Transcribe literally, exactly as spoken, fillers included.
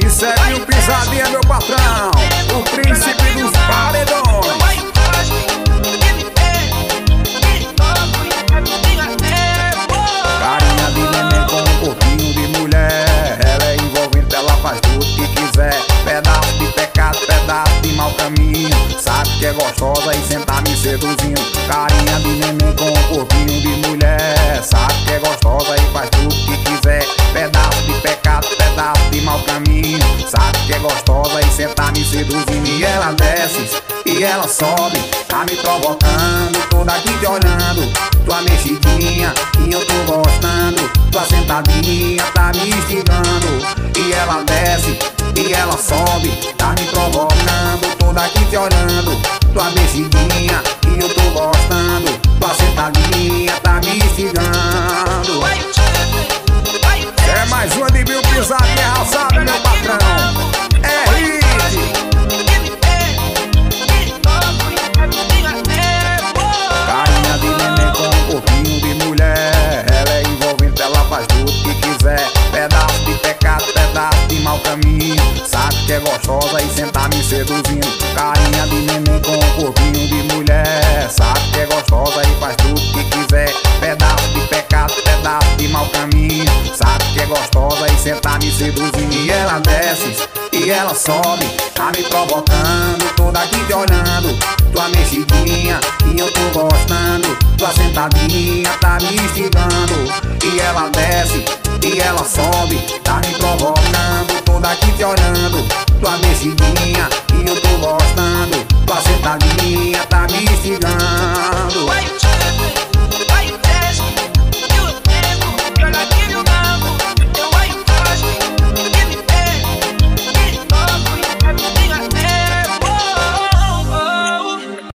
Isso é Bill Pisadinha, meu patrão, o príncipe dos paredões. Carinha de neném com um corpinho de mulher. Ela é envolvente, ela faz tudo que quiser. Pedaço de pecado, pedaço de mau caminho. Sabe que é gostosa e senta me seduzindo. Carinha de neném com um corpinho de mulher. Sabe que é gostosa e faz tudo que quiser. Pedaço de pecado, pedaço de mau caminho. Sabe que é gostosa e senta me seduzindo. E ela desce e ela sobe, tá me provocando, toda aqui te olhando. Tua mexidinha e eu tô gostando. Tua sentadinha tá me instigando. E ela desce e ela sobe, tá me provocando, toda aqui te olhando. Tua mexidinha e eu tô gostando. Tua sentadinha tá me instigando. É mais uma de Bill Pisadinha, sabe, meu patrão? É hit. Carinha de neném com um corpinho de mulher. Ela é envolvente, ela faz tudo que quiser. Pedaço de pecado, pedaço de mau caminho. Sabe que é gostosa e senta me seduzindo. Carinha de neném com um corpinho de mulher. Sabe que é gostosa e faz tudo que quiser. Pedaço de pecado, pedaço de mau caminho. Sabe que é gostosa e senta me seduzindo. E ela desce e ela sobe, tá me provocando, toda aqui te olhando. Tua mexidinha e eu tô gostando. Tua sentadinha tá me instigando. E ela desce e ela sobe, tá me provocando, toda aqui te olhando. Tua mexidinha e eu tô gostando. Tua sentadinha tá me instigando.